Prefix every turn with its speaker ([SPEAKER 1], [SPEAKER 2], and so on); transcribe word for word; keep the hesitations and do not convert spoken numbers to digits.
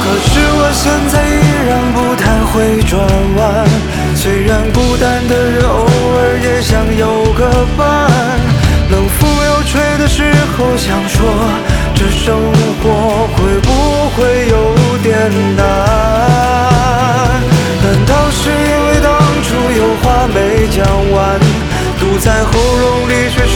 [SPEAKER 1] 是我现在依然不太会转弯，虽然孤单的人偶尔也想有个伴。冷风又吹的时候想说，这生活会不会有点难？难道是因为当初有话没讲完，堵在喉咙里却